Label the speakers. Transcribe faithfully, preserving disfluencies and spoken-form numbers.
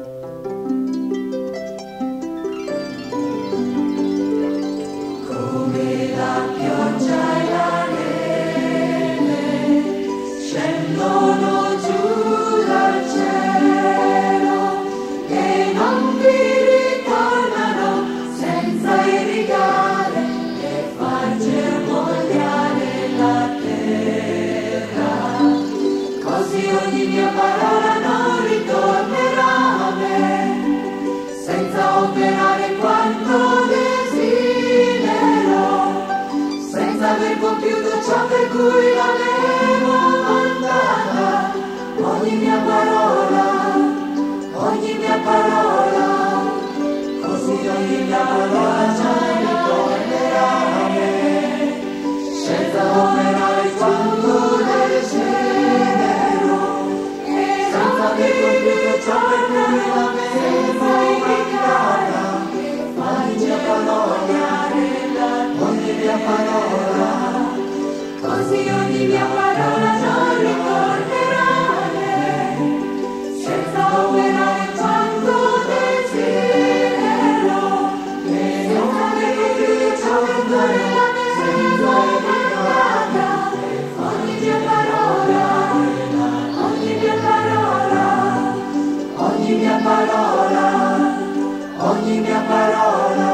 Speaker 1: Come la pioggia e la neve scendono giù dal cielo e non vi ritornano senza irrigare e far germogliare la terra. Così ogni mia parola non ritornerà a me senza operare quanto desidero, senza aver compiuto ciò per cui l'avevo mandata. Ogni mia parola, ogni mia parola, così ogni mia parola già ritornerà a me, senza operare quanto desidero, senza aver compiuto ciò per cui l'avevo mandata. Ogni mia parola, ogni mia parola, così ogni mia parola non ritornerà a me, senza operare quanto desidero, senza aver compiuto ciò per cui l'avevo mandata. Ogni mia parola, ogni mia parola, ogni mia parola, ogni mia parola,